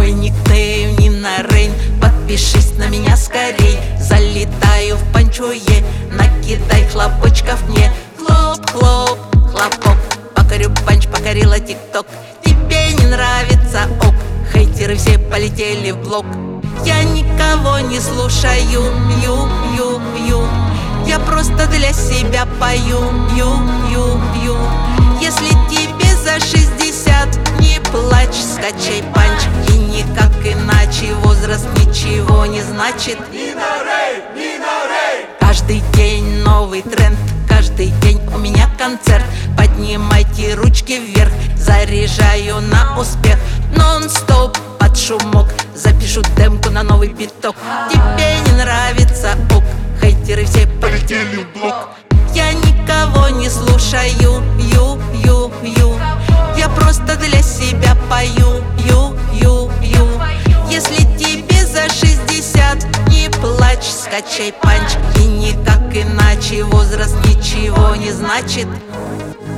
Мой никнейм Нина Рейн, подпишись на меня скорей. Залетаю в панчуе, накидай хлопочков мне. Хлоп, хлоп, хлопок, покорю панч, покорила тикток. Тебе не нравится, ок, хейтеры все полетели в блок. Я никого не слушаю, ю, ю, ю. Я просто для себя пою, ю, ю, ю. Если тебе за 60, не плачь, скачай панч. И никак иначе, возраст ничего не значит. Нина Рей, Нина Рей. Каждый день новый тренд, каждый день у меня концерт. Поднимайте ручки вверх, заряжаю на успех. Нон-стоп под шумок, запишу демку на новый биток. Тебе не нравится, ок, хейтеры все полетели в блок. Я никого не слушаю, ю, ю, ю. Я просто для себя пою, ю, ю, ю. Если тебе за 60, не плачь, скачай панч. И никак иначе, возраст ничего не значит.